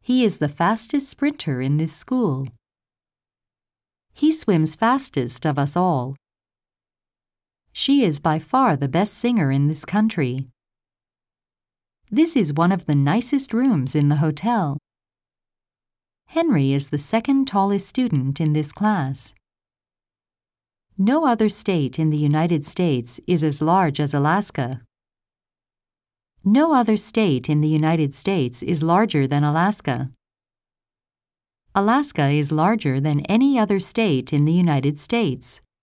He is the fastest sprinter in this school. He swims fastest of us all. She is by far the best singer in this country. This is one of the nicest rooms in the hotel. Henry is the second tallest student in this class. No other state in the United States is as large as Alaska. No other state in the United States is larger than Alaska. Alaska is larger than any other state in the United States.